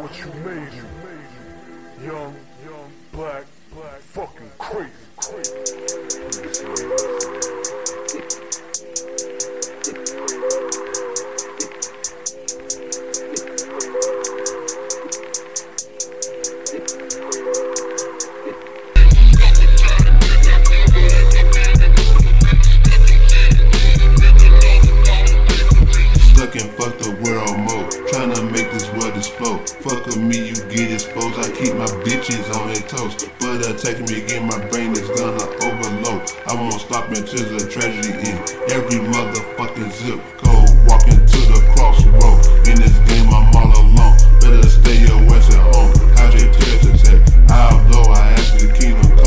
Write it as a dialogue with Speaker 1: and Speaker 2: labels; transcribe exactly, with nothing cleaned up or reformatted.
Speaker 1: what you made you. Young, young, black, black, fucking crazy, crazy.
Speaker 2: And fuck the world mode, tryna make this world explode. Fuck with me, you get exposed. I keep my bitches on their toes, but attacking me again, my brain is gonna overload. I won't stop until the tragedy ends. Every motherfucking zip code, walking to the crossroad. In this game, I'm all alone. Better stay your ass at home. How'd you tell to say? Although I asked the kingdom.